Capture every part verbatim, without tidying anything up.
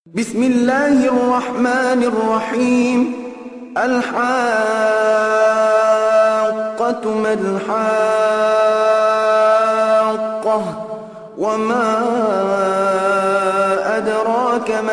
بسم الله الرحمن الرحيم. الحاقة ما الحاقة وما أدراك ما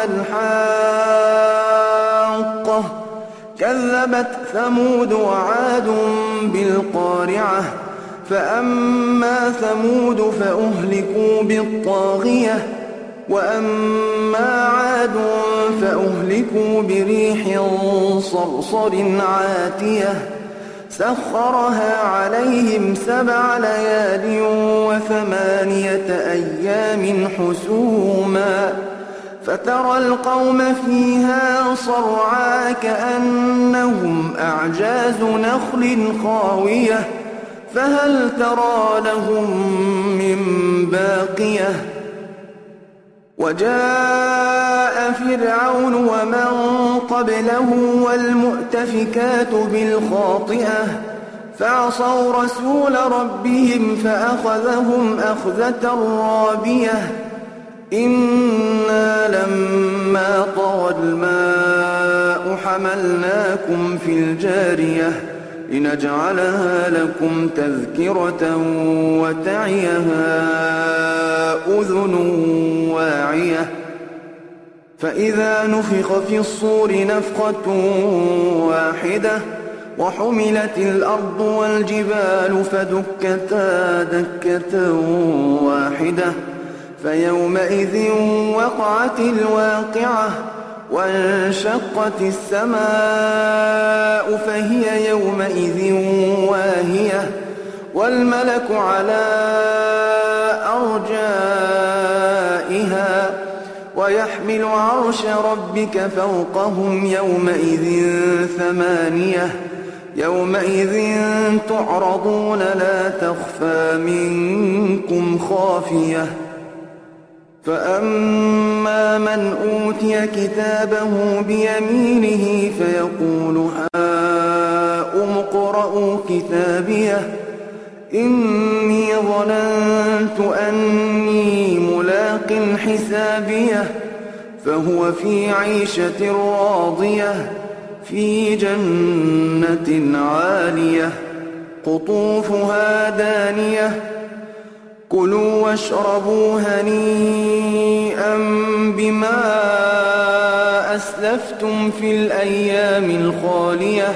الحاقة كذبت ثمود وعاد بالقارعة فأما ثمود فأهلكوا بالطاغية وأما عاد فأهلكوا بريح صرصر عاتية سخرها عليهم سبع ليال وثمانية أيام حسوما فترى القوم فيها صرعى كأنهم أعجاز نخل خاوية فهل ترى لهم من باقية وجاء فرعون ومن قبله والمؤتفكات بالخاطئة فعصوا رسول ربهم فأخذهم أخذة رابية إنا لما طغى الماء حملناكم في الجارية لنجعلها لكم تذكرة وتعيها أذن واعية فإذا نفخ في الصور نفخة واحدة وحملت الأرض والجبال فدكتا دكة واحدة فيومئذ وقعت الواقعة وانشقت السماء فهي يومئذ واهية والملك على أرجائها ويحمل عرش ربك فوقهم يومئذ ثمانية يومئذ تعرضون لا تخفى منكم خافية فأما من أوتي كتابه بيمينه فيقول هاؤم اقرءوا كتابيه إني ظننت أني ملاق حسابيه فهو في عيشة راضية في جنة عالية قطوفها دانية كلوا واشربوا هنيئا بما أسلفتم في الأيام الخالية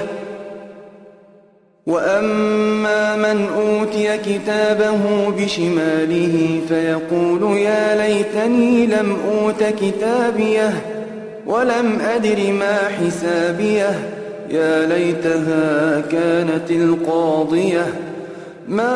وأما من أوتي كتابه بشماله فيقول يا ليتني لم أوت كتابيه ولم أدر ما حسابيه يا ليتها كانت القاضية ما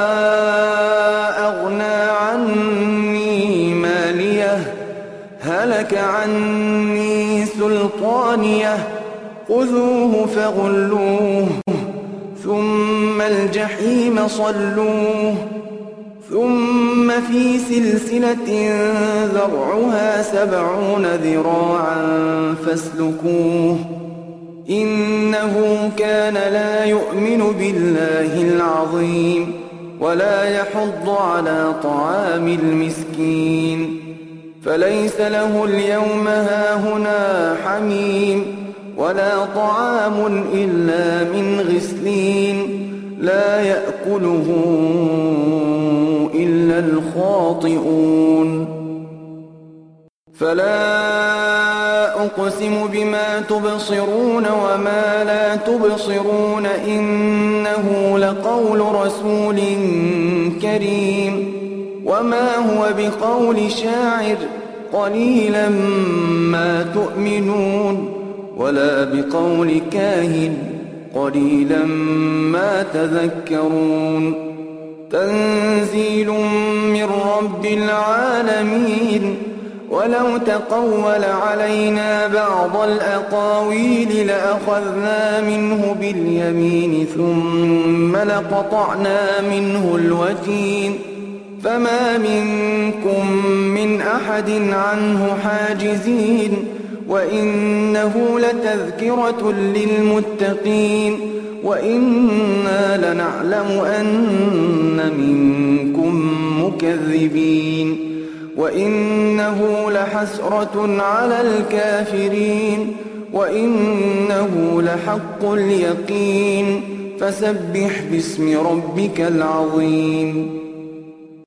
أغنى عني ماليه هلك عني سلطانيه خذوه فغلوه ثم الجحيم صلوه ثم في سلسلة ذرعها سبعون ذراعا فاسلكوه إنه كان لا يؤمن بالله العظيم ولا يحض على طعام المسكين فليس له اليوم هاهنا حميم ولا طعام إلا من غسلين لا يأكله إلا الخاطئون فلا أقسم بما تبصرون وما لا تبصرون إنه لقول رسول كريم وما هو بقول شاعر قليلا ما تؤمنون ولا بقول كاهن قليلا ما تذكرون تنزيل من رب العالمين ولو تقول علينا بعض الأقاويل لأخذنا منه باليمين ثم لقطعنا منه الوتين فما منكم من أحد عنه حاجزين وإنه لتذكرة للمتقين وإنا لنعلم أن منكم مكذبين وإنه لحسرة على الكافرين وإنه لحق اليقين فسبح باسم ربك العظيم